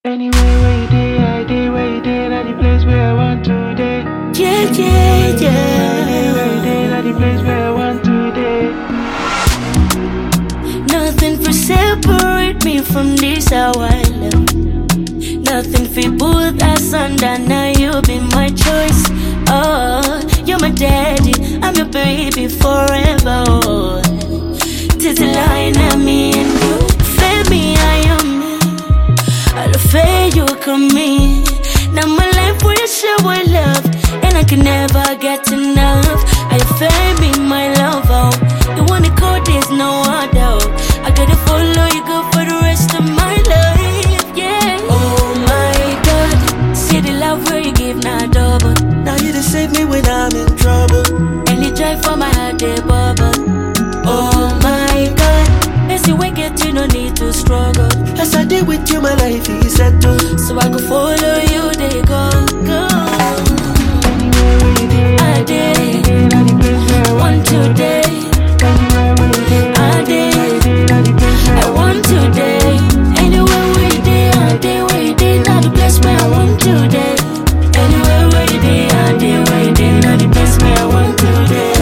Anywhere where you dey, I dey where you dey, na the place where I want to dey. Yeah. Where you dey, na the place where I want to dey. Nothing for separate me from this how I love. Nothing for put us under. Now you be my choice. Oh, you're my daddy, I'm your baby forever. Oh, tis a line at me and you. Fed me, I am me. I'll fail you come me. Now my life will show my love, and I can never get enough. I fed me, my love. Oh, the one that called is no other. I gotta follow you go for the rest of my life. Yeah. Oh my God, see the love where you give now double. Now you to save me when I'm in trouble. And the joy for my heart they bubble. Oh my God, let's see we get you no need to struggle. As I did with you, my life is settled. So I could follow you, they go. Anywhere where you dey, I did na the place where I want want today. Anywhere where you dey, I did na the place where I want today. Anywhere where you did, I did where you did, not the place where I want today. Anywhere where you did, I did where you did, not the place where I want today.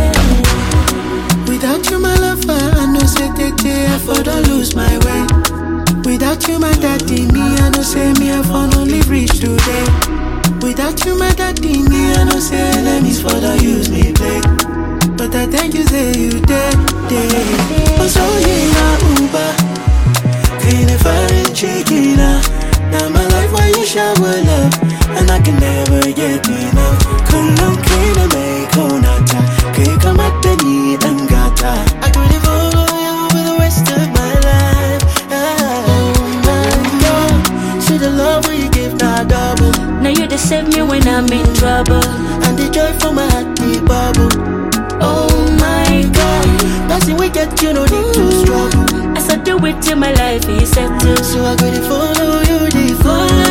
Without you, my lover, I know say take care, I for don't lose my way. Without you, my daddy, me, I know say me, I for only reach today. Without you, my daddy, me, I know say enemies for the use me play. But I thank you, say you dead. Oh, so yeah, Uber. Clean if I ain't chicken. Now my life, why you shower love, and I can never get enough. Kulum clean and make honata. Come at the need and gata. I could follow you for the rest of my life. Oh my God, see the love where you give not double. Now you to save me when I'm in trouble. And the joy from my heart the bubble. Oh my God, That's the way get you no need to struggle. as I do it till my life is settled. So I gotta follow you, the follow.